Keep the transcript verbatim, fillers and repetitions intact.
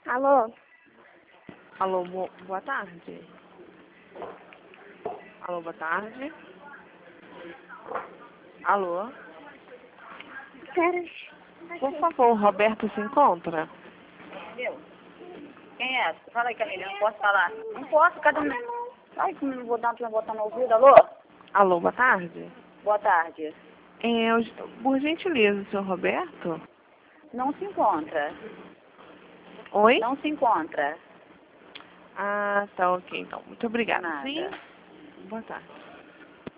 Alô? Alô, bo boa tarde. Alô, boa tarde. Alô? Pera. Por favor, o Roberto se encontra? Meu, quem é? Fala aí, Camila, não posso falar. Não posso, cadê o... Ai, como não vou dar pra botar no ouvido, alô? Alô, boa tarde. Boa tarde. É, eu- por gentileza, o senhor Roberto? Não se encontra. Oi? Não se encontra. Ah, tá ok, então. Muito obrigada. Nada. Sim? Boa tarde.